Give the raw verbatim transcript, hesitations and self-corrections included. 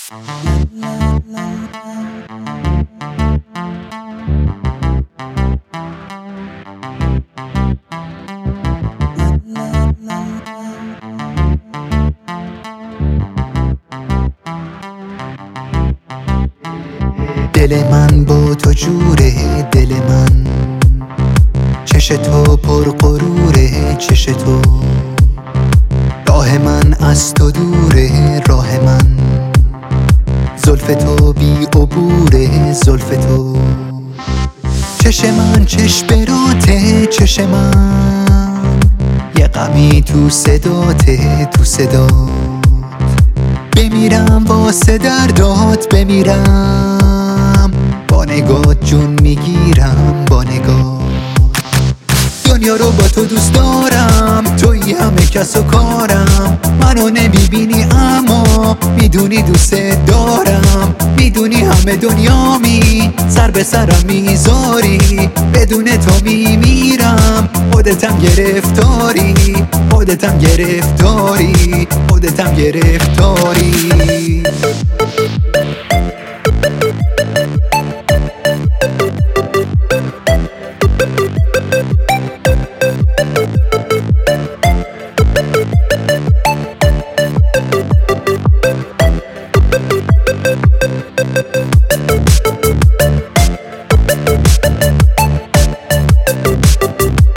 دل من با تو جوره، دل من چش تو پر غروره، چش تو راه من از تو دوره، راه من زلف تو بی عبوره، زلف تو چش من چشم براته، چش من یه غمی تو صداته، تو صدات بمیرم واسه دردات، بمیرم با نگات جون میگیرم، با نگات دنیا رو با تو دوست دارم، تویی همه کس و کارم، منو نمیبینی اما میدونی دوست دارم، میدونی همه دنیامی سر به سرم میذاری، بدون تو میمیرم، خودتم گرفتاری، خودتم گرفتاری، خودتم گرفتاری.